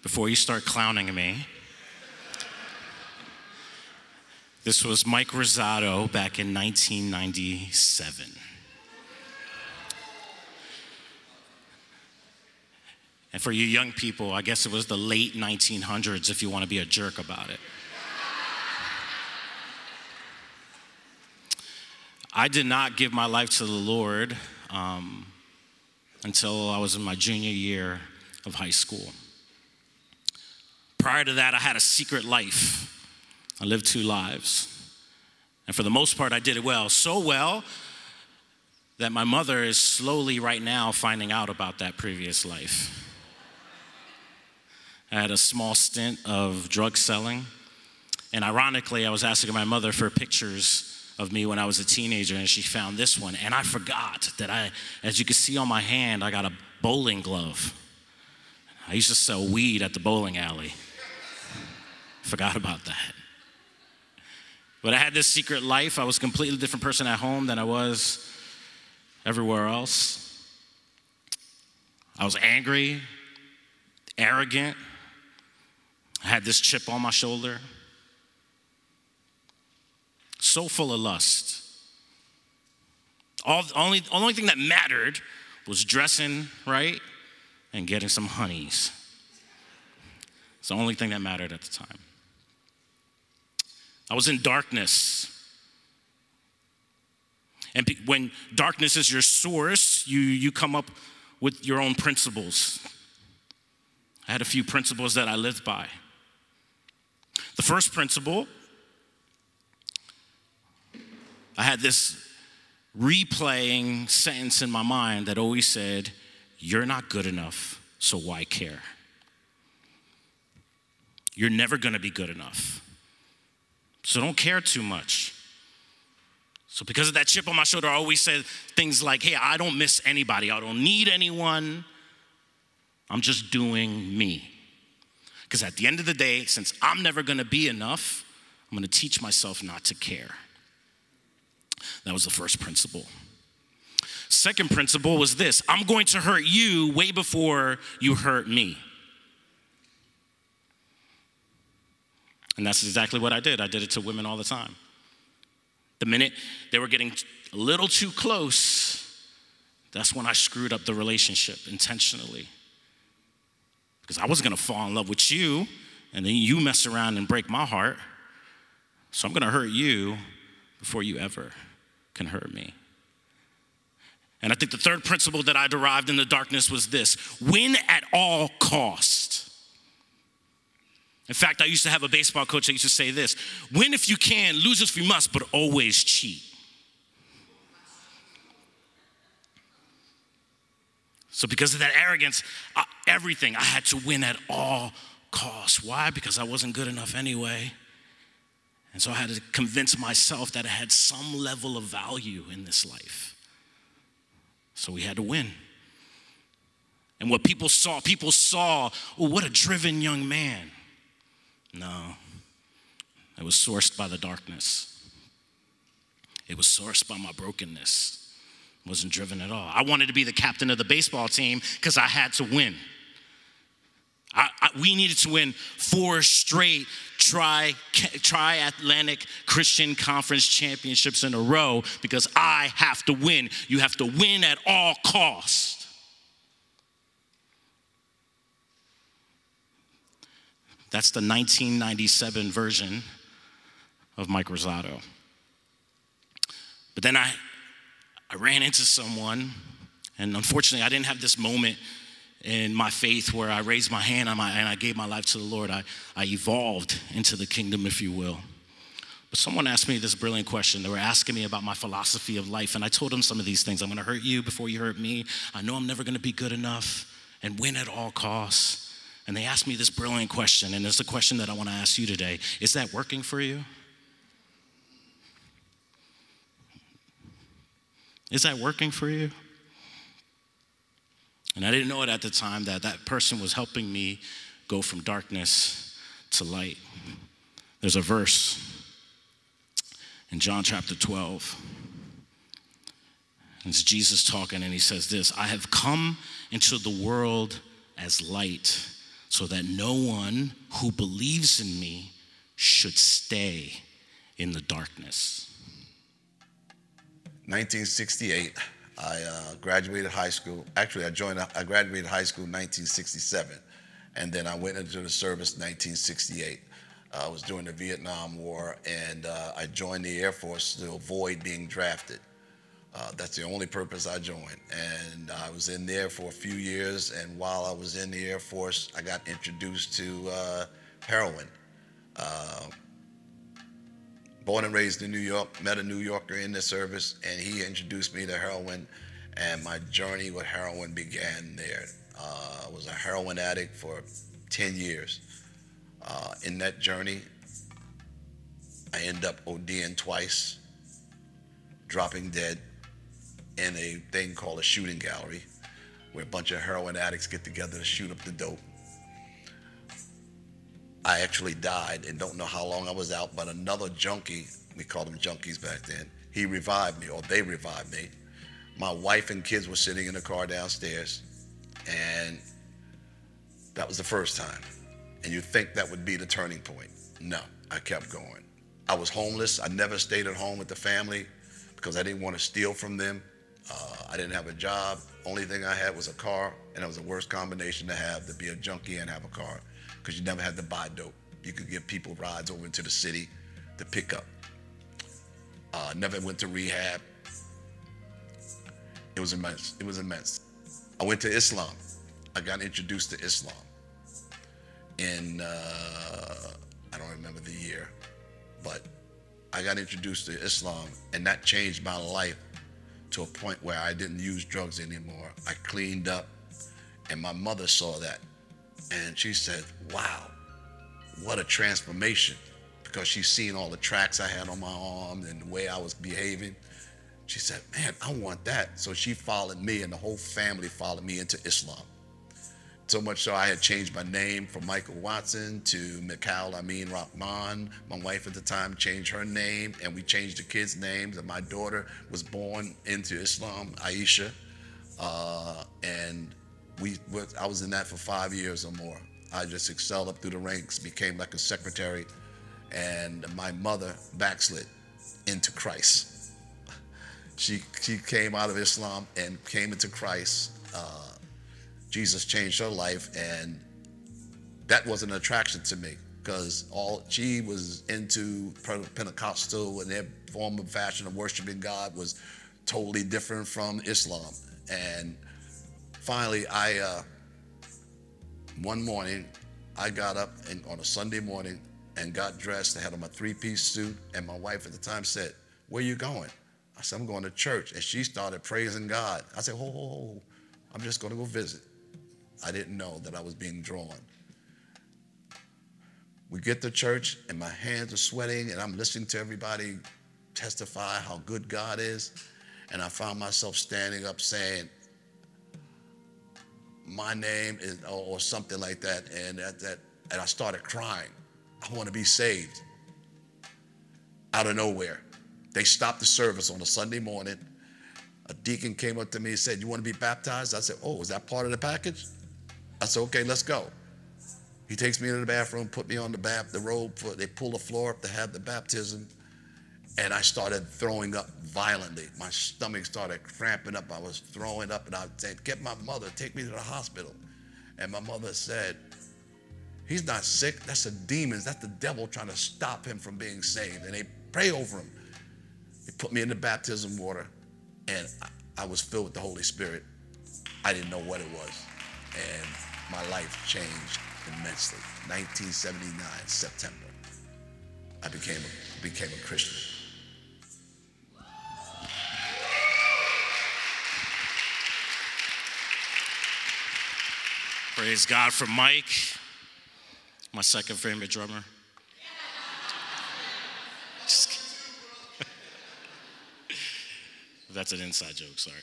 before you start clowning me. This was Mike Rosado back in 1997. And for you young people, I guess it was the late 1900s if you want to be a jerk about it. I did not give my life to the Lord until I was in my junior year of high school. Prior to that, I had a secret life. I lived 2 lives. And for the most part, I did it well. So well that my mother is slowly right now finding out about that previous life. I had a small stint of drug selling. And ironically, I was asking my mother for pictures of me when I was a teenager, and she found this one. And I forgot that as you can see on my hand, I got a bowling glove. I used to sell weed at the bowling alley. Forgot about that. But I had this secret life. I was a completely different person at home than I was everywhere else. I was angry, arrogant. I had this chip on my shoulder. So full of lust. The only thing that mattered was dressing right and getting some honeys. It's the only thing that mattered at the time. I was in darkness. And when darkness is your source, you come up with your own principles. I had a few principles that I lived by. The first principle, I had this replaying sentence in my mind that always said, "You're not good enough, so why care? You're never gonna be good enough, so don't care too much." So because of that chip on my shoulder, I always said things like, "Hey, I don't miss anybody. I don't need anyone. I'm just doing me." Because at the end of the day, since I'm never gonna be enough, I'm gonna teach myself not to care. That was the first principle. Second principle was this: I'm going to hurt you way before you hurt me. And that's exactly what I did. I did it to women all the time. The minute they were getting a little too close, that's when I screwed up the relationship intentionally. Because I wasn't gonna fall in love with you, and then you mess around and break my heart. So I'm gonna hurt you before you ever can hurt me. And I think the third principle that I derived in the darkness was this: win at all cost. In fact, I used to have a baseball coach that used to say this: win if you can, lose if you must, but always cheat. So because of that arrogance, I had to win at all costs. Why? Because I wasn't good enough anyway. And so I had to convince myself that I had some level of value in this life. So we had to win. And what people saw, oh, what a driven young man. No, it was sourced by the darkness. It was sourced by my brokenness. It wasn't driven at all. I wanted to be the captain of the baseball team because I had to win. We needed to win 4 straight tri-Atlantic Christian Conference championships in a row because I have to win. You have to win at all costs. That's the 1997 version of Mike Rosado. But then I ran into someone, and unfortunately I didn't have this moment in my faith where I raised my hand and I gave my life to the Lord. I evolved into the kingdom, if you will. But someone asked me this brilliant question. They were asking me about my philosophy of life, and I told them some of these things. I'm gonna hurt you before you hurt me. I know I'm never gonna be good enough, and win at all costs. And they asked me this brilliant question, and it's the question that I wanna ask you today. Is that working for you? Is that working for you? And I didn't know it at the time that person was helping me go from darkness to light. There's a verse in John chapter 12. It's Jesus talking, and he says this: I have come into the world as light, so that no one who believes in me should stay in the darkness. 1968, I graduated high school. Actually, I graduated high school in 1967, and then I went into the service in 1968. I was during the Vietnam War, and I joined the Air Force to avoid being drafted. That's the only purpose I joined. And I was in there for a few years, and while I was in the Air Force, I got introduced to heroin. Born and raised in New York, met a New Yorker in the service, and he introduced me to heroin, and my journey with heroin began there. I was a heroin addict for 10 years. In that journey, I ended up ODing twice, dropping dead in a thing called a shooting gallery, where a bunch of heroin addicts get together to shoot up the dope. I actually died and don't know how long I was out, but another junkie, we called them junkies back then, he revived me, or they revived me. My wife and kids were sitting in the car downstairs, and that was the first time. And you think that would be the turning point. No, I kept going. I was homeless. I never stayed at home with the family because I didn't want to steal from them. I didn't have a job. Only thing I had was a car, and it was the worst combination to have, to be a junkie and have a car, because you never had to buy dope. You could give people rides over into the city to pick up. Never went to rehab. It was immense. It was immense. I went to Islam. I got introduced to Islam in, I don't remember the year, but I got introduced to Islam, and that changed my life to a point where I didn't use drugs anymore. I cleaned up, and my mother saw that, and she said, wow, what a transformation, because she's seen all the tracks I had on my arm and the way I was behaving. She said, man, I want that. So she followed me, and the whole family followed me into Islam. So much so I had changed my name from Michael Watson to Mikhail Amin Rahman. My wife at the time changed her name, and we changed the kids' names. And my daughter was born into Islam, Aisha. And I was in that for 5 years or more. I just excelled up through the ranks, became like a secretary, and my mother backslid into Christ. She came out of Islam and came into Christ. Jesus changed her life, and that was an attraction to me, because she was into Pentecostal, and their form of fashion of worshiping God was totally different from Islam. And finally, one morning, I got up on a Sunday morning and got dressed. I had on my three-piece suit, and my wife at the time said, where you going? I said, I'm going to church. And she started praising God. I said, ho, I'm just going to go visit. I didn't know that I was being drawn. We get to church, and my hands are sweating, and I'm listening to everybody testify how good God is. And I found myself standing up saying, my name is, or something like that. And I started crying. I want to be saved. Out of nowhere. They stopped the service on a Sunday morning. A deacon came up to me and said, you want to be baptized? I said, oh, is that part of the package? I said, okay, let's go. He takes me into the bathroom, put me on the robe, they pull the floor up to have the baptism, and I started throwing up violently. My stomach started cramping up. I was throwing up, and I said, get my mother, take me to the hospital. And my mother said, he's not sick, that's the demons, that's the devil trying to stop him from being saved. And they pray over him. They put me in the baptism water, and I was filled with the Holy Spirit. I didn't know what it was. And my life changed immensely. 1979, September, I became a Christian. Praise God for Mike, my second favorite drummer. Just kidding. That's an inside joke, sorry.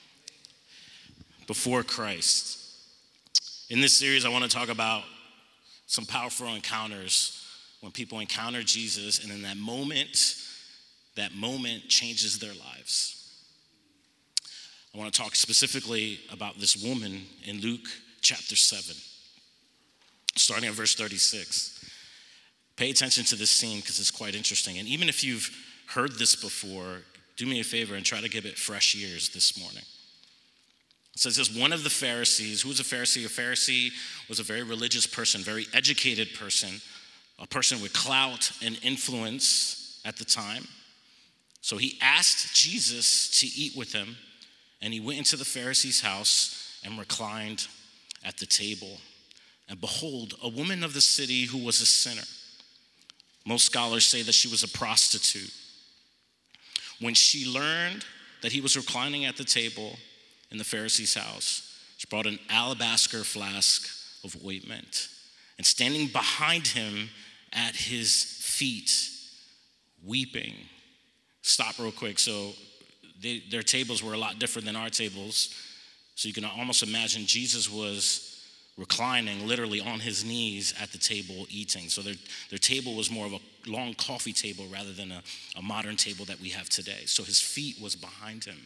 Before Christ. In this series, I want to talk about some powerful encounters when people encounter Jesus, and in that moment changes their lives. I want to talk specifically about this woman in Luke chapter 7. starting at verse 36. Pay attention to this scene because it's quite interesting. And even if you've heard this before, do me a favor and try to give it fresh ears this morning. It says this: one of the Pharisees. Who was a Pharisee? A Pharisee was a very religious person, very educated person, a person with clout and influence at the time. So he asked Jesus to eat with him, and he went into the Pharisee's house and reclined at the table. And behold, a woman of the city who was a sinner. Most scholars say that she was a prostitute. When she learned that he was reclining at the table in the Pharisee's house, she brought an alabaster flask of ointment, and standing behind him at his feet, weeping. Stop real quick. So their tables were a lot different than our tables. So you can almost imagine Jesus was reclining literally on his knees at the table eating. So their table was more of a long coffee table rather than a modern table that we have today. So his feet was behind him.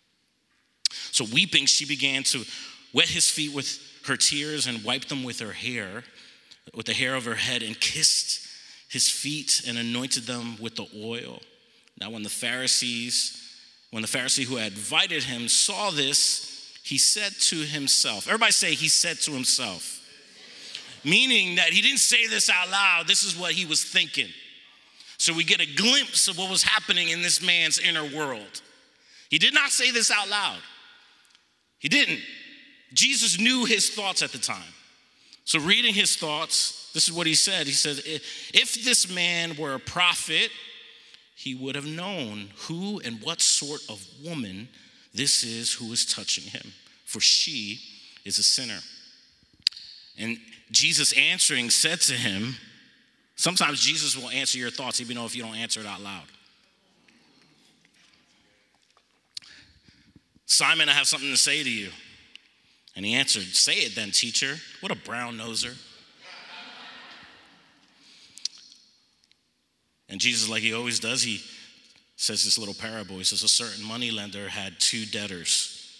So weeping, she began to wet his feet with her tears and wipe them with her hair, with the hair of her head, and kissed his feet and anointed them with the oil. Now when the Pharisee who had invited him saw this, he said to himself, everybody say, he said to himself. Meaning that he didn't say this out loud, this is what he was thinking. So we get a glimpse of what was happening in this man's inner world. He did not say this out loud. He didn't. Jesus knew his thoughts at the time. So reading his thoughts, this is what he said. He said, if this man were a prophet, he would have known who and what sort of woman this is who is touching him, for she is a sinner. And Jesus answering said to him, sometimes Jesus will answer your thoughts even though if you don't answer it out loud. Simon, I have something to say to you. And he answered, say it then, teacher. What a brown noser. And Jesus, like he always does, he says this little parable. He says, a certain moneylender had two debtors.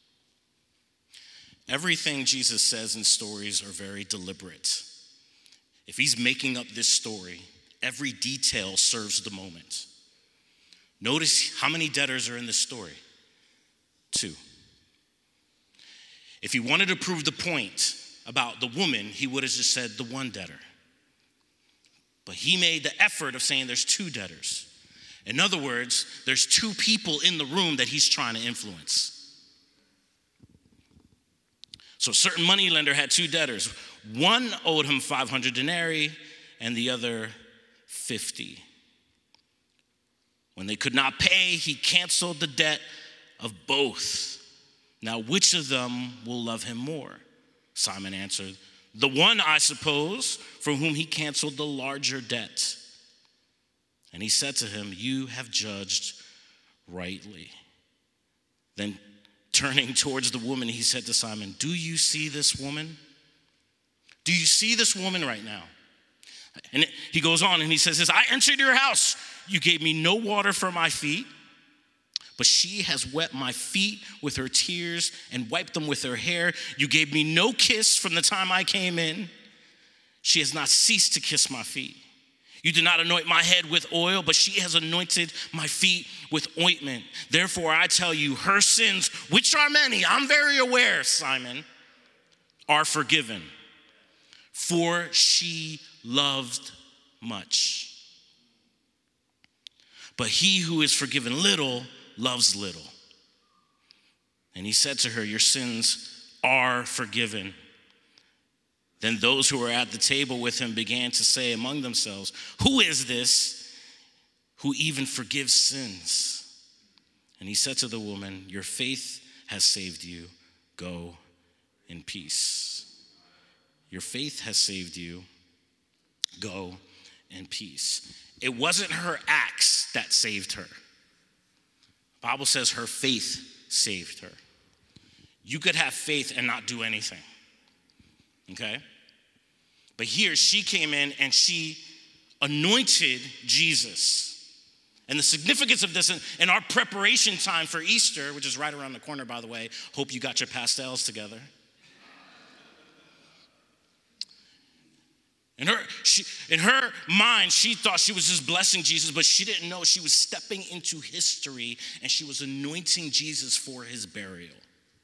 Everything Jesus says in stories are very deliberate. If he's making up this story, every detail serves the moment. Notice how many debtors are in this story. 2. If he wanted to prove the point about the woman, he would have just said the one debtor. But he made the effort of saying there's 2 debtors. In other words, there's 2 people in the room that he's trying to influence. So a certain moneylender had 2 debtors. One owed him 500 denarii and the other 50. When they could not pay, he canceled the debt of both. Now, which of them will love him more? Simon answered, the one, I suppose, from whom he canceled the larger debt. And he said to him, you have judged rightly. Then turning towards the woman, he said to Simon, do you see this woman? Do you see this woman right now? And he goes on and he says this, I entered your house. You gave me no water for my feet, but she has wet my feet with her tears and wiped them with her hair. You gave me no kiss from the time I came in. She has not ceased to kiss my feet. You did not anoint my head with oil, but she has anointed my feet with ointment. Therefore, I tell you, her sins, which are many, I'm very aware, Simon, are forgiven. For she loved much. But he who is forgiven little loves little. And he said to her, your sins are forgiven. Then those who were at the table with him began to say among themselves, who is this who even forgives sins? And he said to the woman, your faith has saved you. Go in peace. Your faith has saved you. Go in peace. It wasn't her acts that saved her. The Bible says her faith saved her. You could have faith and not do anything. Okay? But here she came in and she anointed Jesus. And the significance of this in our preparation time for Easter, which is right around the corner, by the way, hope you got your pastels together. In her mind, she thought she was just blessing Jesus, but she didn't know she was stepping into history and she was anointing Jesus for his burial.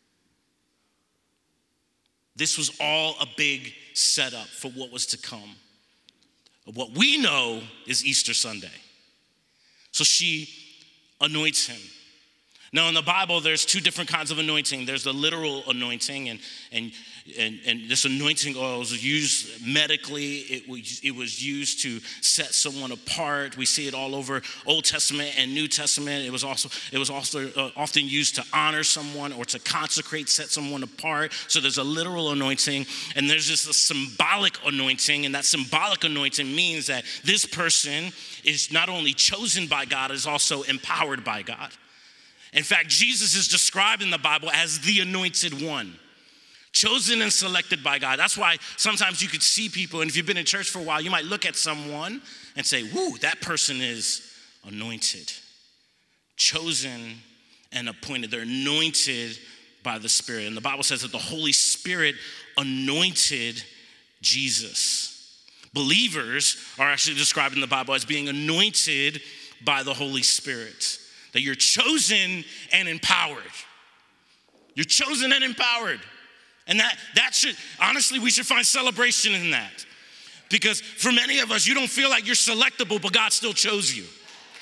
This was all a big setup for what was to come. What we know is Easter Sunday. So she anoints him. Now in the Bible, there's two different kinds of anointing. There's the literal anointing, and this anointing oil was used medically. It was used to set someone apart. We see it all over Old Testament and New Testament. It was also often used to honor someone or to consecrate, set someone apart. So there's a literal anointing, and there's just a symbolic anointing, and that symbolic anointing means that this person is not only chosen by God, is also empowered by God. In fact, Jesus is described in the Bible as the anointed one, chosen and selected by God. That's why sometimes you could see people, and if you've been in church for a while, you might look at someone and say, woo, that person is anointed, chosen and appointed. They're anointed by the Spirit. And the Bible says that the Holy Spirit anointed Jesus. Believers are actually described in the Bible as being anointed by the Holy Spirit. That you're chosen and empowered. You're chosen and empowered. And that should, honestly, we should find celebration in that. Because for many of us, you don't feel like you're selectable, but God still chose you.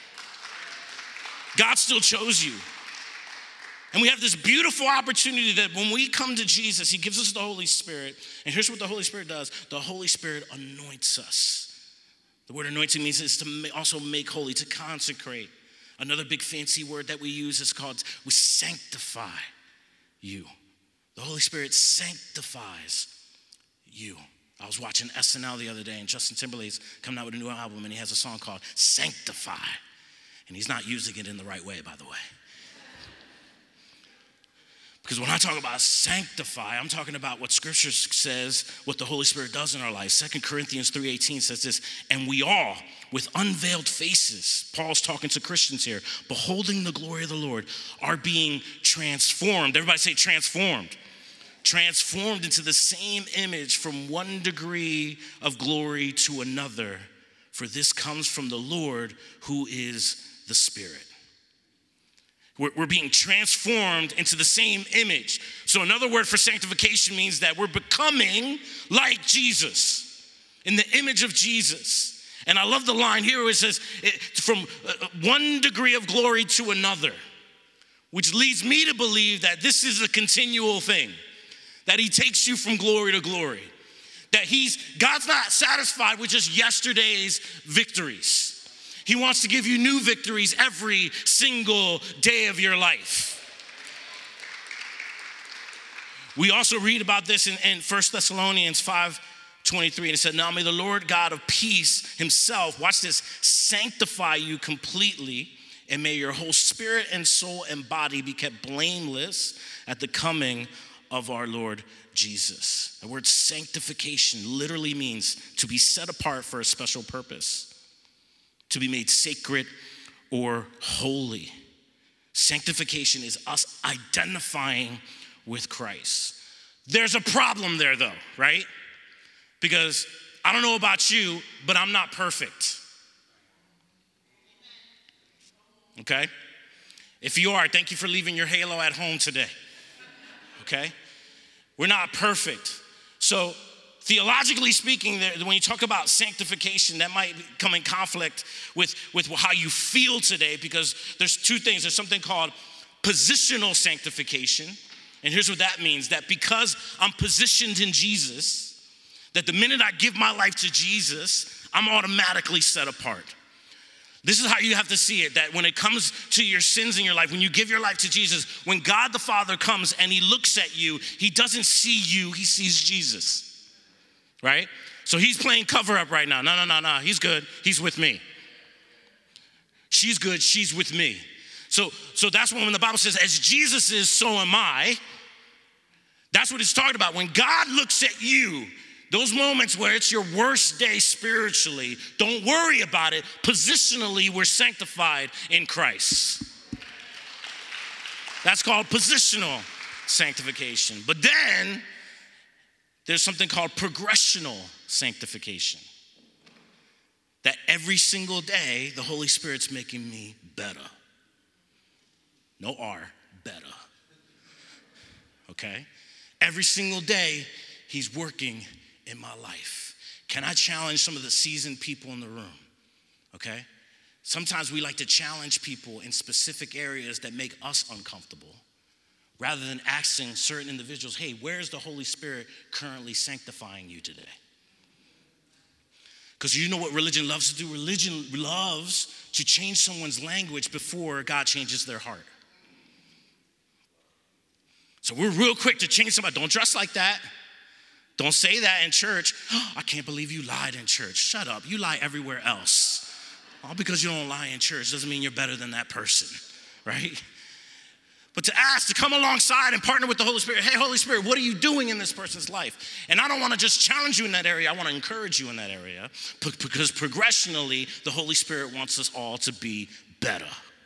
God still chose you. And we have this beautiful opportunity that when we come to Jesus, he gives us the Holy Spirit. And here's what the Holy Spirit does. The Holy Spirit anoints us. The word anointing means is to also make holy, to consecrate. Another big fancy word that we use is called, we sanctify you. The Holy Spirit sanctifies you. I was watching SNL the other day, and Justin Timberlake's coming out with a new album, and he has a song called Sanctify. And he's not using it in the right way, by the way. Because when I talk about sanctify, I'm talking about what Scripture says, what the Holy Spirit does in our lives. 2 Corinthians 3:18 says this, and we all, with unveiled faces, Paul's talking to Christians here, beholding the glory of the Lord, are being transformed. Everybody say transformed. Transformed into the same image from one degree of glory to another. For this comes from the Lord who is the Spirit. We're being transformed into the same image. So another word for sanctification means that we're becoming like Jesus, in the image of Jesus. And I love the line here where it says, from one degree of glory to another, which leads me to believe that this is a continual thing, that he takes you from glory to glory, that God's not satisfied with just yesterday's victories. He wants to give you new victories every single day of your life. We also read about this in 1 Thessalonians 5:23, and it said, now may the Lord God of peace himself, watch this, sanctify you completely, and may your whole spirit and soul and body be kept blameless at the coming of our Lord Jesus. The word sanctification literally means to be set apart for a special purpose, to be made sacred or holy. Sanctification is us identifying with Christ. There's a problem there though, right? Because I don't know about you, but I'm not perfect. Okay? If you are, thank you for leaving your halo at home today. Okay? We're not perfect. So theologically speaking, when you talk about sanctification, that might come in conflict with how you feel today, because there's two things. There's something called positional sanctification. And here's what that means, that because I'm positioned in Jesus, that the minute I give my life to Jesus, I'm automatically set apart. This is how you have to see it, that when it comes to your sins in your life, when you give your life to Jesus, when God the Father comes and he looks at you, he doesn't see you, he sees Jesus. Right? So he's playing cover up right now. No, he's good. He's with me. She's good. She's with me. So that's when the Bible says, as Jesus is, so am I. That's what it's talking about. When God looks at you, those moments where it's your worst day spiritually, don't worry about it. Positionally, we're sanctified in Christ. That's called positional sanctification. But then there's something called progressional sanctification. That every single day, the Holy Spirit's making me better. No R, better. Okay? Every single day, he's working in my life. Can I challenge some of the seasoned people in the room? Okay? Sometimes we like to challenge people in specific areas that make us uncomfortable, rather than asking certain individuals, hey, where's the Holy Spirit currently sanctifying you today? Because you know what religion loves to do? Religion loves to change someone's language before God changes their heart. So we're real quick to change somebody. Don't dress like that. Don't say that in church. Oh, I can't believe you lied in church. Shut up. You lie everywhere else. All because you don't lie in church doesn't mean you're better than that person, right? But to ask, to come alongside and partner with the Holy Spirit. Hey, Holy Spirit, what are you doing in this person's life? And I don't want to just challenge you in that area. I want to encourage you in that area because progressionally, the Holy Spirit wants us all to be better.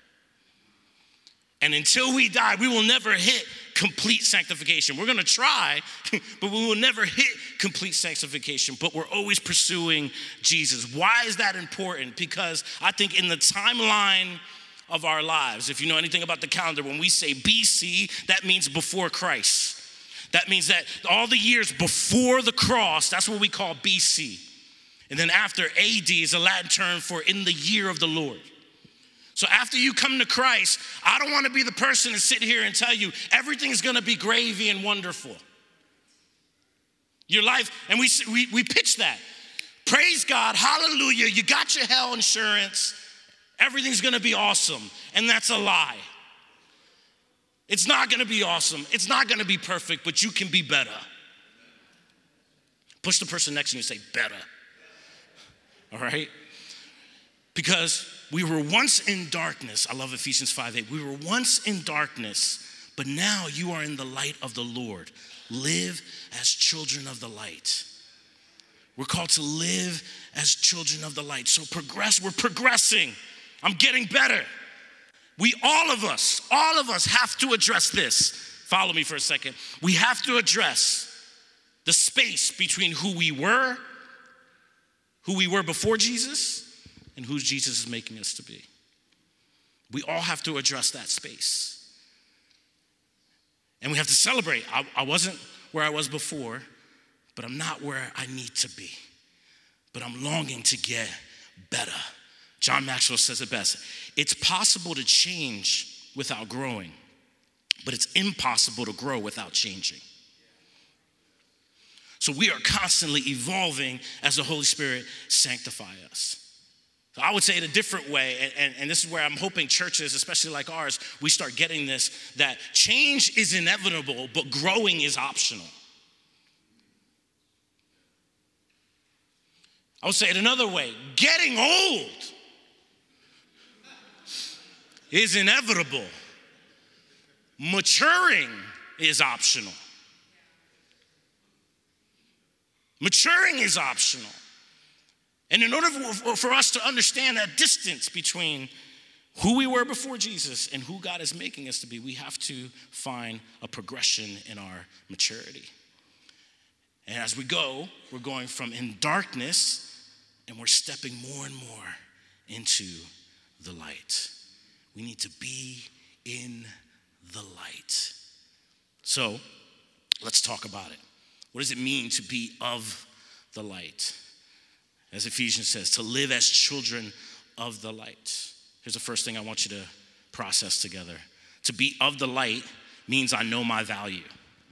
And until we die, we will never hit complete sanctification. We're going to try, but we will never hit complete sanctification. But we're always pursuing Jesus. Why is that important? Because I think in the timeline of our lives, if you know anything about the calendar, when we say BC, that means before Christ. That means that all the years before the cross, that's what we call BC. And then after, AD is a Latin term for in the year of the Lord. So after you come to Christ, I don't want to be the person to sit here and tell you everything's going to be gravy and wonderful. Your life, and we pitch that. Praise God, hallelujah, you got your hell insurance. Everything's going to be awesome. And that's a lie. It's not going to be awesome. It's not going to be perfect, but you can be better. Push the person next to you and say, better. All right? Because we were once in darkness. I love Ephesians 5:8. We were once in darkness, but now you are in the light of the Lord. Live as children of the light. We're called to live as children of the light. So we're progressing. I'm getting better. All of us have to address this. Follow me for a second. We have to address the space between who we were before Jesus, and who Jesus is making us to be. We all have to address that space. And we have to celebrate. I wasn't where I was before, but I'm not where I need to be. But I'm longing to get better. John Maxwell says it best. It's possible to change without growing, but it's impossible to grow without changing. So we are constantly evolving as the Holy Spirit sanctifies us. So I would say it a different way, and this is where I'm hoping churches, especially like ours, we start getting this, that change is inevitable, but growing is optional. I would say it another way. Getting old is inevitable. Maturing is optional. Maturing is optional. And in order for us to understand that distance between who we were before Jesus and who God is making us to be, we have to find a progression in our maturity. And as we go, we're going from in darkness and we're stepping more and more into the light. We need to be in the light. So let's talk about it. What does it mean to be of the light? As Ephesians says, to live as children of the light. Here's the first thing I want you to process together. To be of the light means I know my value.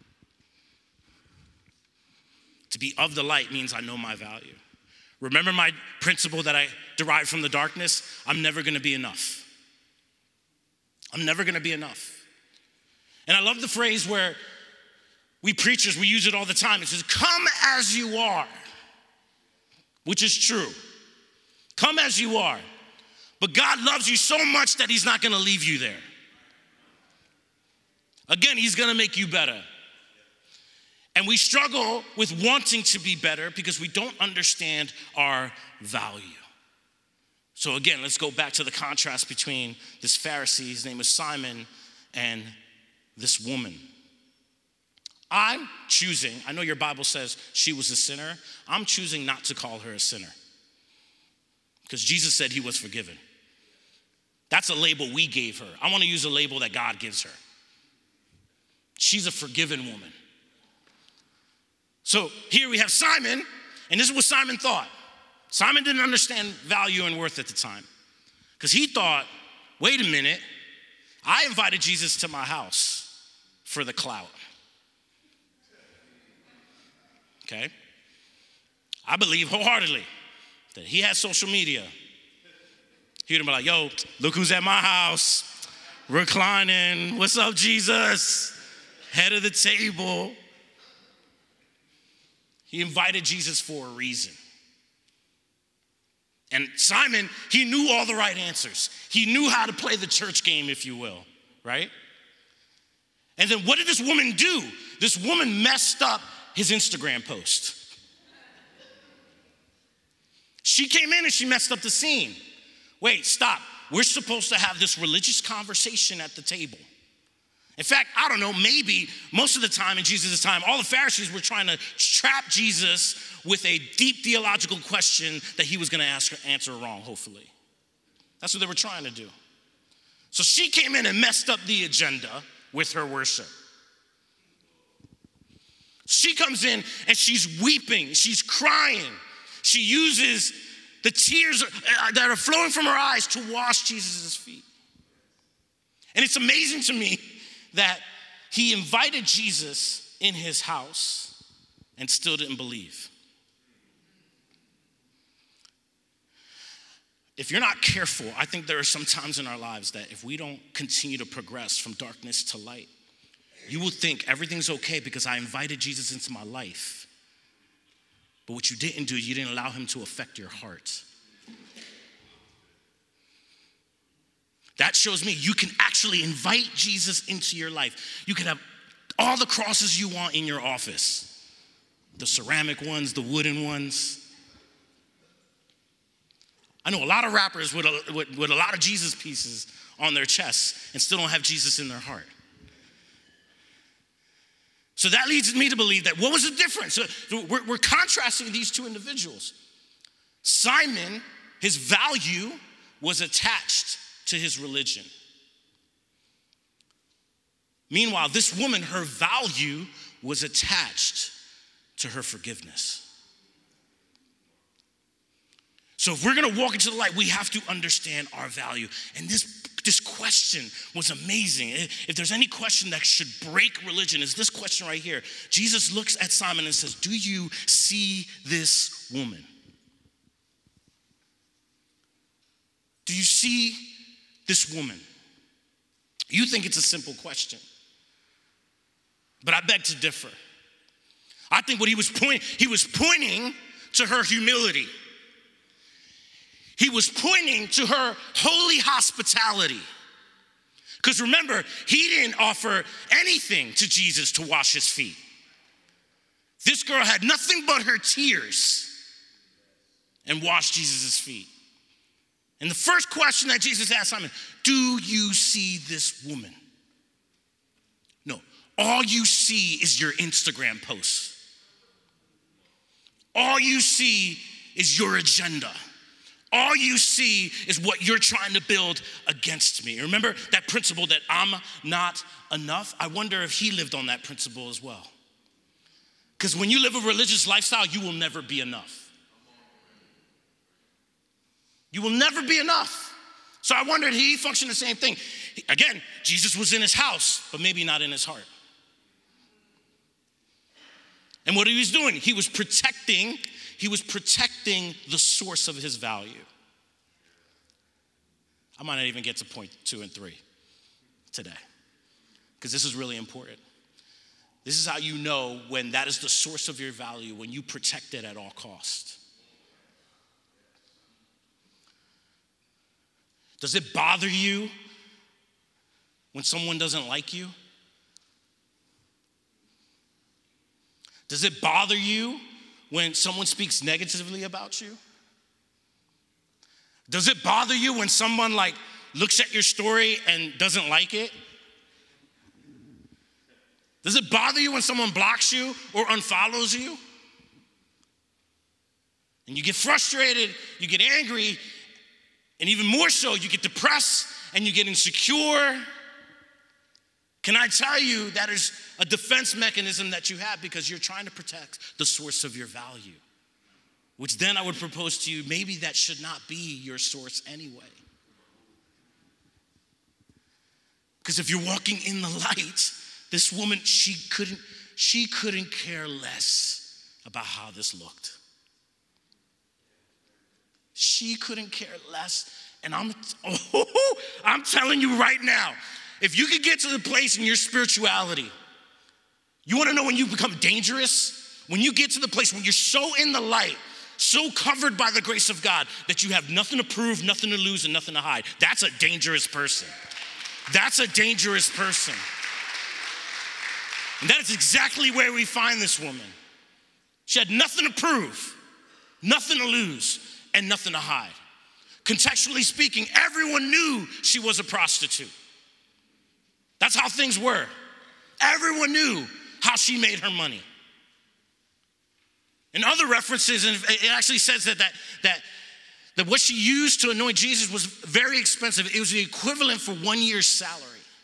To be of the light means I know my value. Remember my principle that I derived from the darkness? I'm never going to be enough. I'm never going to be enough. And I love the phrase where we preachers, we use it all the time. It says, come as you are. Which is true. Come as you are. But God loves you so much that he's not going to leave you there. Again, he's going to make you better. And we struggle with wanting to be better because we don't understand our value. So again, let's go back to the contrast between this Pharisee, his name was Simon, and this woman. I'm choosing, I know your Bible says she was a sinner. I'm choosing not to call her a sinner because Jesus said he was forgiven. That's a label we gave her. I want to use a label that God gives her. She's a forgiven woman. So here we have Simon, and this is what Simon thought. Simon didn't understand value and worth at the time because he thought, wait a minute, I invited Jesus to my house for the clout. Okay? I believe wholeheartedly that he had social media. He would have been like, yo, look who's at my house, reclining. What's up, Jesus? Head of the table. He invited Jesus for a reason. And Simon, he knew all the right answers. He knew how to play the church game, if you will, right? And then what did this woman do? This woman messed up his Instagram post. She came in and she messed up the scene. Wait, stop. We're supposed to have this religious conversation at the table. In fact, I don't know, maybe most of the time in Jesus' time, all the Pharisees were trying to trap Jesus with a deep theological question that he was going to answer wrong, hopefully. That's what they were trying to do. So she came in and messed up the agenda with her worship. She comes in and she's weeping, she's crying. She uses the tears that are flowing from her eyes to wash Jesus' feet. And it's amazing to me that he invited Jesus in his house and still didn't believe. If you're not careful, I think there are some times in our lives that if we don't continue to progress from darkness to light, you will think everything's okay because I invited Jesus into my life. But what you didn't do, you didn't allow him to affect your heart. That shows me you can actually invite Jesus into your life. You can have all the crosses you want in your office. The ceramic ones, the wooden ones. I know a lot of rappers with a lot of Jesus pieces on their chests and still don't have Jesus in their heart. So that leads me to believe that what was the difference? So we're contrasting these two individuals. Simon, his value was attached to his religion. Meanwhile, this woman, her value was attached to her forgiveness. So if we're gonna walk into the light, we have to understand our value. And this question was amazing. If there's any question that should break religion, it's this question right here. Jesus looks at Simon and says, do you see this woman? Do you see this woman? You think it's a simple question, but I beg to differ. I think what he was pointing to her humility. He was pointing to her holy hospitality. Because remember, he didn't offer anything to Jesus to wash his feet. This girl had nothing but her tears and washed Jesus' feet. And the first question that Jesus asked Simon, do you see this woman? No, all you see is your Instagram posts. All you see is your agenda. All you see is what you're trying to build against me. Remember that principle that I'm not enough? I wonder if he lived on that principle as well. Because when you live a religious lifestyle, you will never be enough. You will never be enough. So I wonder if he functioned the same thing. Again, Jesus was in his house, but maybe not in his heart. And what he was doing, he was protecting the source of his value. I might not even get to point 2 and 3 today, because this is really important. This is how you know when that is the source of your value, when you protect it at all costs. Does it bother you when someone doesn't like you? Does it bother you when someone speaks negatively about you? Does it bother you when someone looks at your story and doesn't like it? Does it bother you when someone blocks you or unfollows you? And you get frustrated, you get angry, and even more so, you get depressed and you get insecure. Can I tell you that is a defense mechanism that you have because you're trying to protect the source of your value, which then I would propose to you, maybe that should not be your source anyway. Because if you're walking in the light, this woman, she couldn't care less about how this looked. She couldn't care less. And I'm telling you right now, if you could get to the place in your spirituality, you want to know when you become dangerous? When you get to the place when you're so in the light, so covered by the grace of God that you have nothing to prove, nothing to lose, and nothing to hide. That's a dangerous person. That's a dangerous person. And that is exactly where we find this woman. She had nothing to prove, nothing to lose, and nothing to hide. Contextually speaking, everyone knew she was a prostitute. That's how things were. Everyone knew how she made her money. In other references, and it actually says that what she used to anoint Jesus was very expensive. It was the equivalent for 1 year's salary.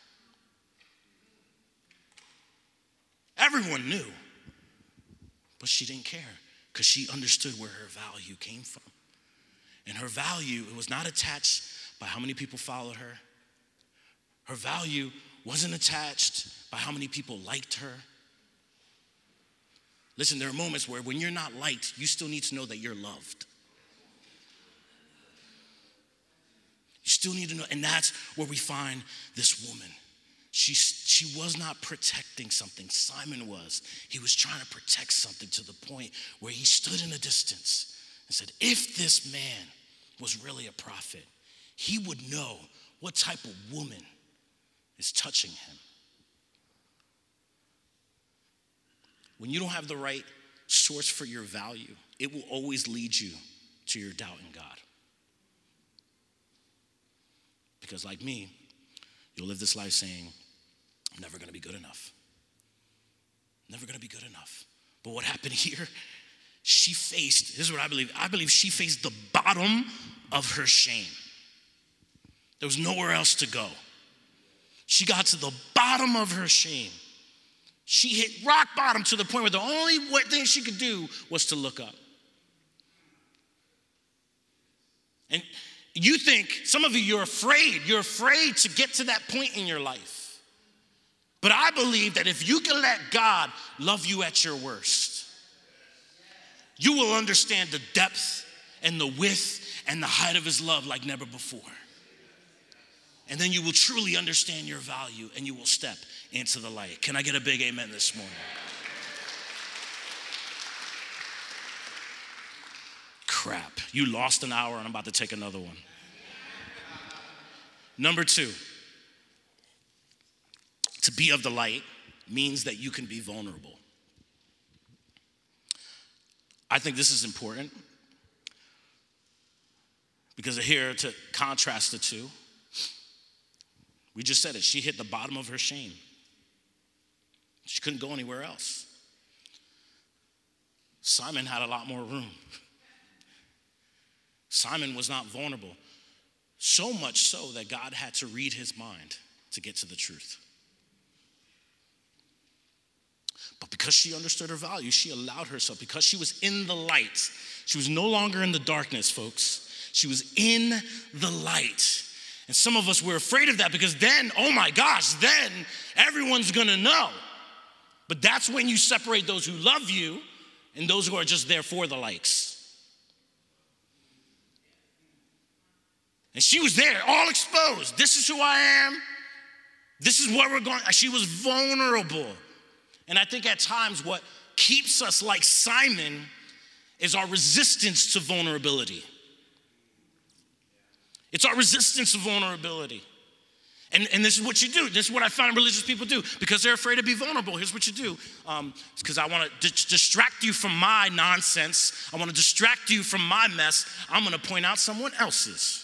Everyone knew, but she didn't care because she understood where her value came from. And her value, it was not attached by how many people followed her. Her value wasn't attached by how many people liked her. Listen, there are moments where when you're not liked, you still need to know that you're loved. You still need to know, and that's where we find this woman. She was not protecting something. Simon was. He was trying to protect something to the point where he stood in a distance and said, if this man was really a prophet, he would know what type of woman is touching him. When you don't have the right source for your value, it will always lead you to your doubt in God. Because like me, you'll live this life saying, I'm never gonna be good enough. Never gonna be good enough. But what happened here, she faced, this is what I believe she faced the bottom of her shame. There was nowhere else to go. She got to the bottom of her shame. She hit rock bottom to the point where the only thing she could do was to look up. And you think, some of you, you're afraid to get to that point in your life. But I believe that if you can let God love you at your worst, you will understand the depth and the width and the height of his love like never before. And then you will truly understand your value and you will step into the light. Can I get a big amen this morning? Crap, you lost an hour and I'm about to take another one. Number 2, to be of the light means that you can be vulnerable. I think this is important because here to contrast the two, we just said it, she hit the bottom of her shame. She couldn't go anywhere else. Simon had a lot more room. Simon was not vulnerable. So much so that God had to read his mind to get to the truth. But because she understood her value, she allowed herself, because she was in the light. She was no longer in the darkness, folks. She was in the light. And some of us, we're afraid of that because then, oh my gosh, then everyone's gonna know. But that's when you separate those who love you and those who are just there for the likes. And she was there, all exposed. This is who I am. This is where we're going. She was vulnerable. And I think at times what keeps us like Simon is our resistance to vulnerability. It's our resistance to vulnerability. And this is what you do. This is what I find religious people do. Because they're afraid to be vulnerable, here's what you do. Because I want to distract you from my nonsense. I want to distract you from my mess. I'm going to point out someone else's.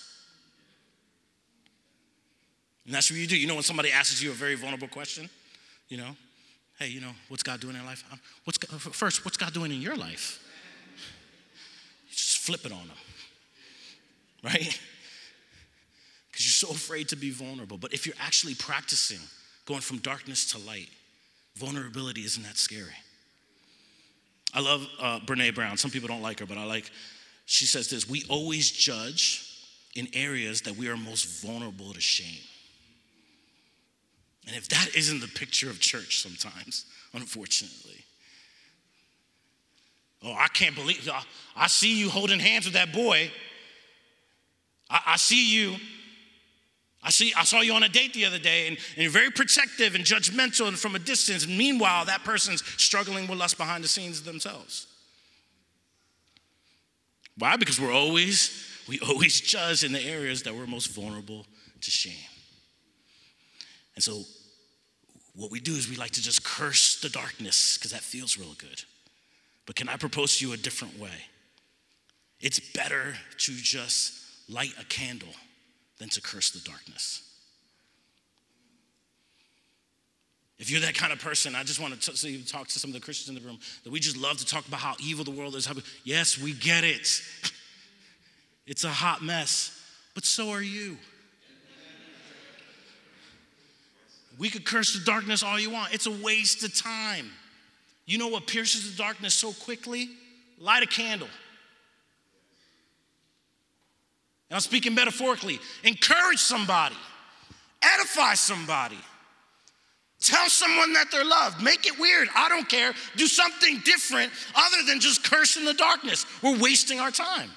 And that's what you do. You know when somebody asks you a very vulnerable question? You know, Hey, what's God doing in life? First, what's God doing in your life? You just flip it on them, right? Because you're so afraid to be vulnerable. But if you're actually practicing going from darkness to light, vulnerability isn't that scary. I love Brene Brown. Some people don't like her, but she says this: we always judge in areas that we are most vulnerable to shame. And if that isn't the picture of church sometimes, unfortunately. Oh, I can't believe, I see you holding hands with that boy. I see you. I saw you on a date the other day, and you're very protective and judgmental and from a distance. And meanwhile, that person's struggling with lust behind the scenes themselves. Why? Because we always judge in the areas that we're most vulnerable to shame. And so what we do is we like to just curse the darkness because that feels real good. But can I propose to you a different way? It's better to just light a candle than to curse the darkness. If you're that kind of person, I just want to talk to some of the Christians in the room, that we just love to talk about how evil the world is. Yes, we get it. It's a hot mess, but so are you. We could curse the darkness all you want. It's a waste of time. You know what pierces the darkness so quickly? Light a candle. And I'm speaking metaphorically. Encourage somebody. Edify somebody. Tell someone that they're loved. Make it weird. I don't care. Do something different other than just cursing the darkness. We're wasting our time.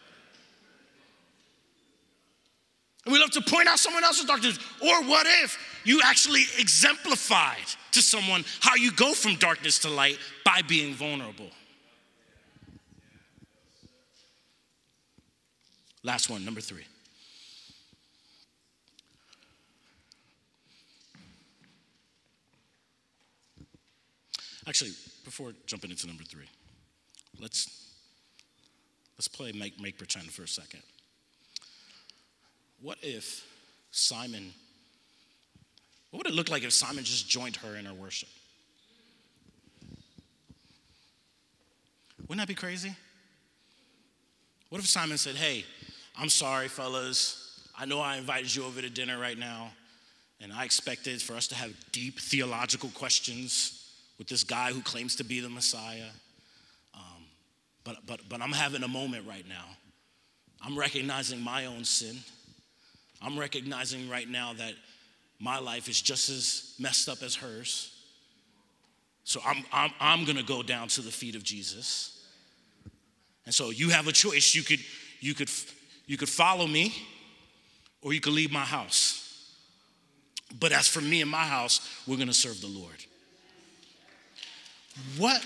And we love to point out someone else's darkness. Or what if you actually exemplified to someone how you go from darkness to light by being vulnerable? Last one, number 3. Actually, before jumping into number 3, let's play make pretend for a second. What would it look like if Simon just joined her in her worship? Wouldn't that be crazy? What if Simon said, hey, I'm sorry, fellas. I know I invited you over to dinner right now, and I expected for us to have deep theological questions with this guy who claims to be the Messiah. But I'm having a moment right now. I'm recognizing my own sin. I'm recognizing right now that my life is just as messed up as hers. So I'm gonna go down to the feet of Jesus. And so you have a choice. You could follow me, or you could leave my house. But as for me and my house, we're gonna serve the Lord. What?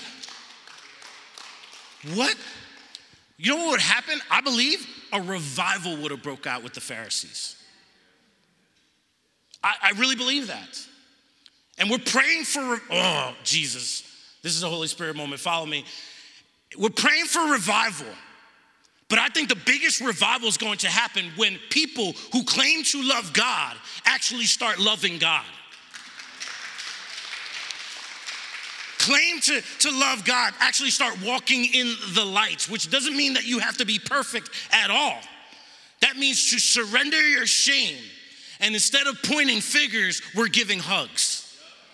You know what would happen? I believe a revival would have broke out with the Pharisees. I really believe that. And we're praying for, oh, Jesus. This is a Holy Spirit moment. Follow me. We're praying for revival. But I think the biggest revival is going to happen when people who claim to love God actually start loving God. Claim to love God, actually start walking in the light, which doesn't mean that you have to be perfect at all. That means to surrender your shame. And instead of pointing fingers, we're giving hugs.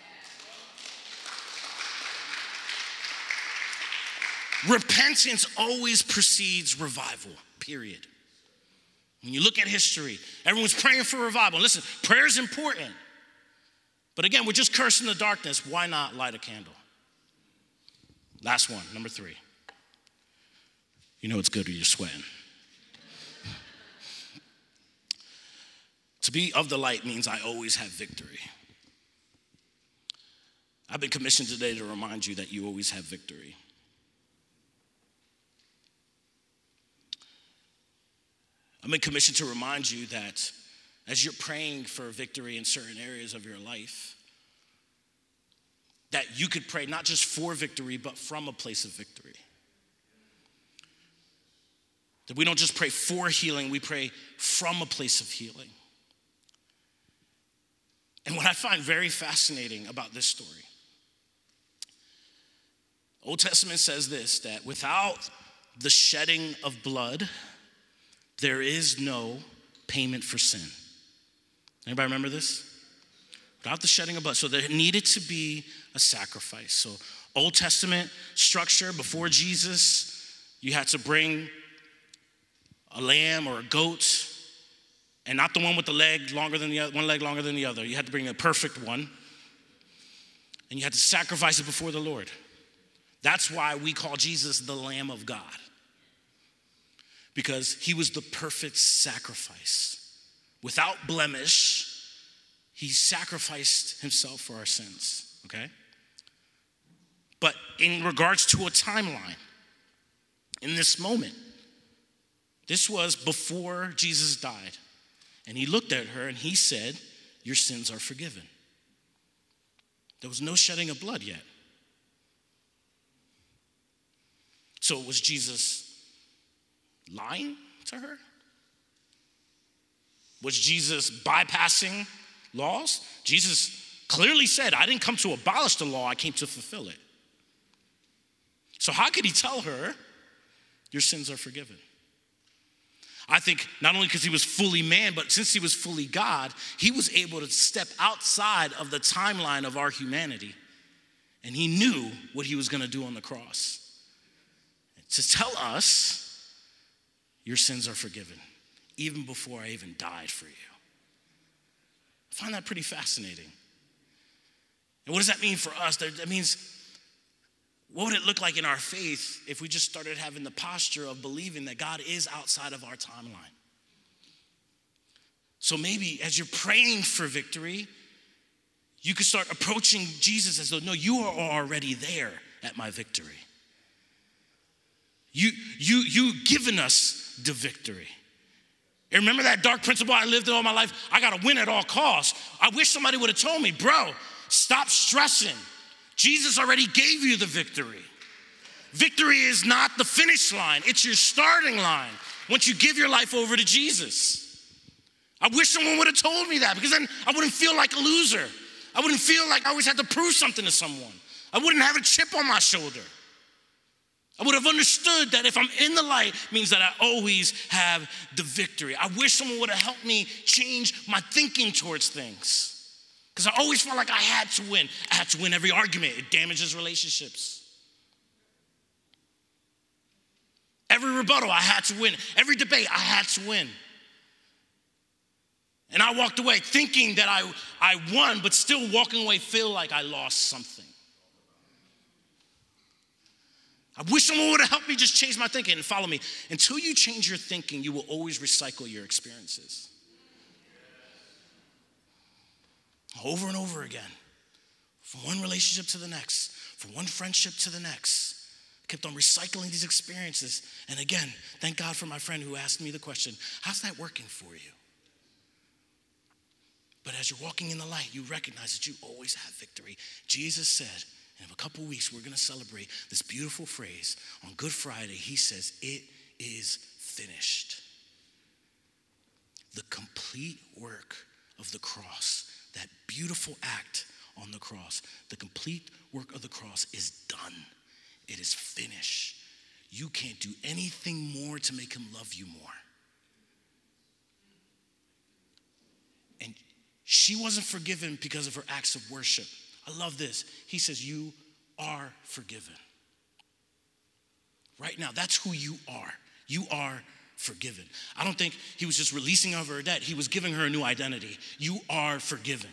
Repentance always precedes revival, period. When you look at history, everyone's praying for revival. Listen, prayer is important. But again, we're just cursing the darkness. Why not light a candle? Last one, number 3. You know it's good when you're sweating. To be of the light means I always have victory. I've been commissioned today to remind you that you always have victory. I've been commissioned to remind you that as you're praying for victory in certain areas of your life, that you could pray not just for victory, but from a place of victory. That we don't just pray for healing, we pray from a place of healing. And what I find very fascinating about this story Old Testament says this, that without the shedding of blood, there is no payment for sin. Anybody remember this? Without the shedding of blood. So there needed to be a sacrifice. So Old Testament structure, before Jesus, you had to bring a lamb or a goat, and not the one with the leg longer than the other, one leg longer than the other. You had to bring a perfect one, and you had to sacrifice it before the Lord. That's why we call Jesus the Lamb of God, because he was the perfect sacrifice. Without blemish, he sacrificed himself for our sins, okay? But in regards to a timeline, in this moment, this was before Jesus died. And he looked at her and he said, your sins are forgiven. There was no shedding of blood yet. So was Jesus lying to her? Was Jesus bypassing laws? Jesus clearly said, I didn't come to abolish the law, I came to fulfill it. So how could he tell her, your sins are forgiven? I think not only because he was fully man, but since he was fully God, he was able to step outside of the timeline of our humanity. And he knew what he was going to do on the cross. To tell us, your sins are forgiven, even before I even died for you. I find that pretty fascinating. And what does that mean for us? That means, what would it look like in our faith if we just started having the posture of believing that God is outside of our timeline? So maybe as you're praying for victory, you could start approaching Jesus as though, no, you are already there at my victory. You've given us the victory. And remember that dark principle I lived in all my life? I got to win at all costs. I wish somebody would have told me, bro, stop stressing. Jesus already gave you the victory. Victory is not the finish line. It's your starting line once you give your life over to Jesus. I wish someone would have told me that, because then I wouldn't feel like a loser. I wouldn't feel like I always had to prove something to someone. I wouldn't have a chip on my shoulder. I would have understood that if I'm in the light, it means that I always have the victory. I wish someone would have helped me change my thinking towards things, because I always felt like I had to win. I had to win every argument. It damages relationships. Every rebuttal, I had to win. Every debate, I had to win. And I walked away thinking that I won, but still walking away feel like I lost something. I wish someone would have helped me just change my thinking. And follow me. Until you change your thinking, you will always recycle your experiences. Over and over again. From one relationship to the next. From one friendship to the next. I kept on recycling these experiences. And again, thank God for my friend who asked me the question, how's that working for you? But as you're walking in the light, you recognize that you always have victory. Jesus said, in a couple weeks, we're going to celebrate this beautiful phrase. On Good Friday, he says, it is finished. The complete work of the cross, that beautiful act on the cross, the complete work of the cross is done. It is finished. You can't do anything more to make him love you more. And she wasn't forgiven because of her acts of worship. I love this. He says, you are forgiven. Right now, that's who you are. You are forgiven. I don't think he was just releasing her of her debt. He was giving her a new identity. You are forgiven.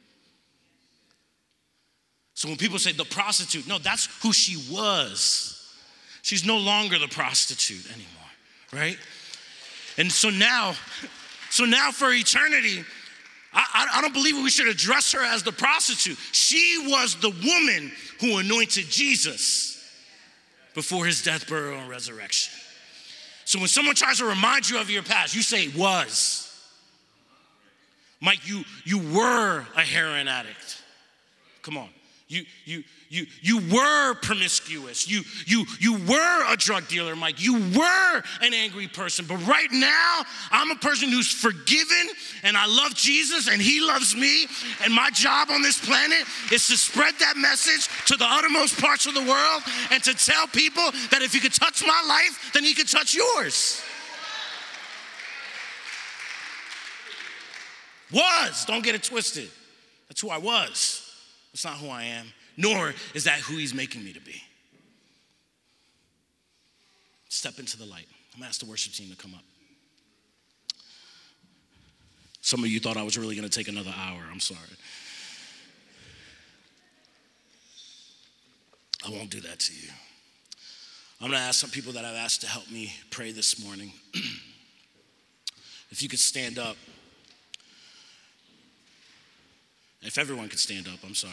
So when people say the prostitute, no, that's who she was. She's no longer the prostitute anymore, right? And so now for eternity, I don't believe we should address her as the prostitute. She was the woman who anointed Jesus before his death, burial, and resurrection. So when someone tries to remind you of your past, you say was. Mike, you were a heroin addict. Come on. You were promiscuous. You were a drug dealer, Mike. You were an angry person. But right now, I'm a person who's forgiven, and I love Jesus, and he loves me. And my job on this planet is to spread that message to the uttermost parts of the world and to tell people that if he could touch my life, then he could touch yours. Don't get it twisted. That's who I was. That's not who I am, nor is that who he's making me to be. Step into the light. I'm gonna ask the worship team to come up. Some of you thought I was really gonna take another hour. I'm sorry. I won't do that to you. I'm gonna ask some people that I've asked to help me pray this morning. If you could stand up. If everyone could stand up, I'm sorry.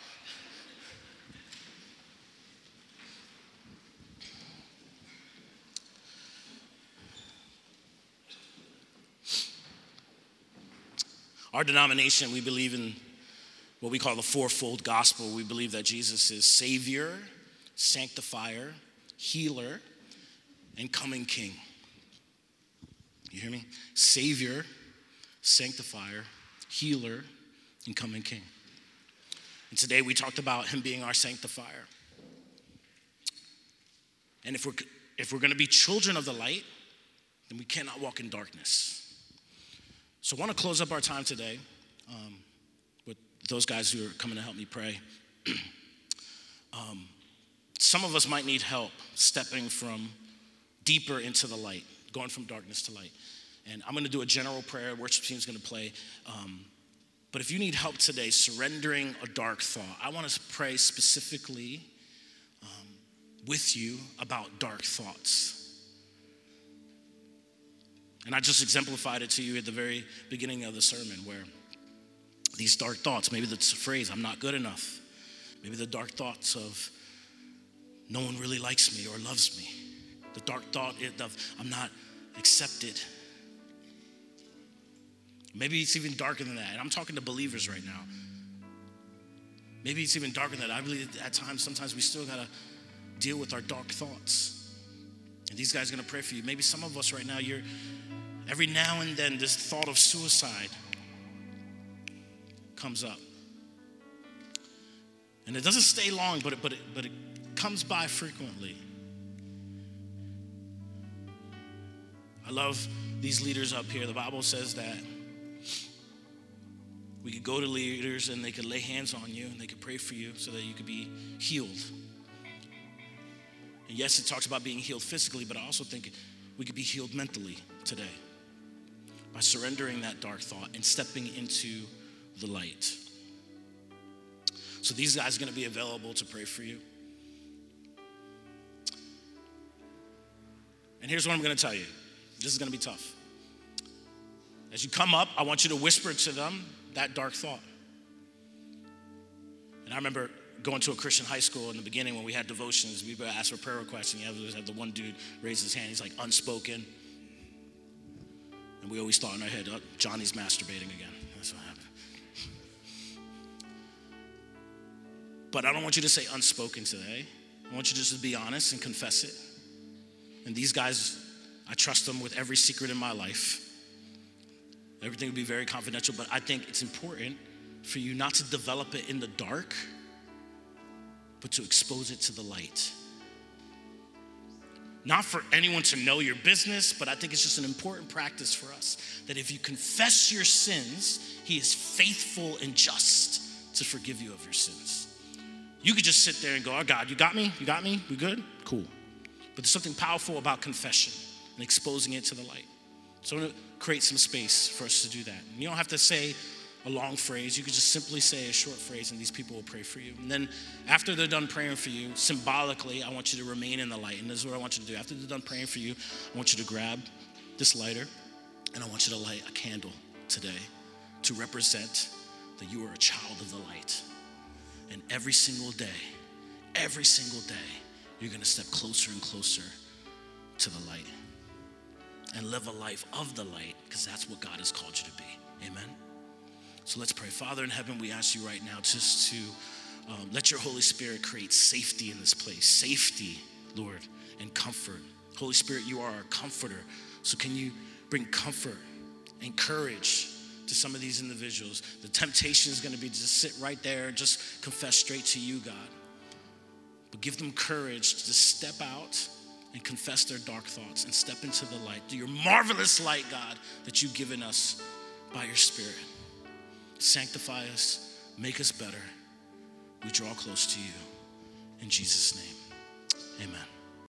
Our denomination, we believe in what we call the fourfold gospel. We believe that Jesus is Savior, Sanctifier, Healer, and coming King. You hear me? Savior, Sanctifier, Healer, and coming King. And today we talked about him being our sanctifier. And if we're going to be children of the light, then we cannot walk in darkness. So I want to close up our time today with those guys who are coming to help me pray. Some of us might need help stepping from deeper into the light, going from darkness to light. And I'm going to do a general prayer. Worship team's going to play. But if you need help today surrendering a dark thought, I want to pray specifically with you about dark thoughts. And I just exemplified it to you at the very beginning of the sermon, where these dark thoughts, maybe the phrase, I'm not good enough. Maybe the dark thoughts of no one really likes me or loves me. The dark thought of I'm not accepted. Maybe it's even darker than that. And I'm talking to believers right now. Maybe it's even darker than that. I believe at times, sometimes we still got to deal with our dark thoughts. And these guys are going to pray for you. Maybe some of us right now, every now and then this thought of suicide comes up. And it doesn't stay long, but it comes by frequently. I love these leaders up here. The Bible says that we could go to leaders and they could lay hands on you and they could pray for you so that you could be healed. And yes, it talks about being healed physically, but I also think we could be healed mentally today by surrendering that dark thought and stepping into the light. So these guys are going to be available to pray for you. And here's what I'm going to tell you. This is going to be tough. As you come up, I want you to whisper to them that dark thought. And I remember going to a Christian high school in the beginning when we had devotions, we would ask for prayer requests, and you had the one dude raise his hand. He's like, unspoken. And we always thought in our head, oh, Johnny's masturbating again. That's what happened. But I don't want you to say unspoken today. I want you just to be honest and confess it. And these guys, I trust them with every secret in my life. Everything will be very confidential, but I think it's important for you not to develop it in the dark, but to expose it to the light. Not for anyone to know your business, but I think it's just an important practice for us, that if you confess your sins, he is faithful and just to forgive you of your sins. You could just sit there and go, oh God, you got me? You got me? We good? Cool. But there's something powerful about confession and exposing it to the light. So I'm going to create some space for us to do that. And you don't have to say a long phrase. You could just simply say a short phrase and these people will pray for you. And then after they're done praying for you, symbolically, I want you to remain in the light. And this is what I want you to do. After they're done praying for you, I want you to grab this lighter and I want you to light a candle today to represent that you are a child of the light. And every single day, you're going to step closer and closer to the light and live a life of the light, because that's what God has called you to be. Amen. So let's pray. Father in heaven, we ask you right now just to Let your Holy Spirit create safety in this place. Safety, Lord, and comfort. Holy Spirit, you are our comforter. So can you bring comfort and courage to some of these individuals? The temptation is going to be to just sit right there and just confess straight to you, God. But give them courage to step out and confess their dark thoughts and step into the light, your marvelous light, God, that you've given us by your Spirit. Sanctify us, make us better. We draw close to you. In Jesus' name, amen.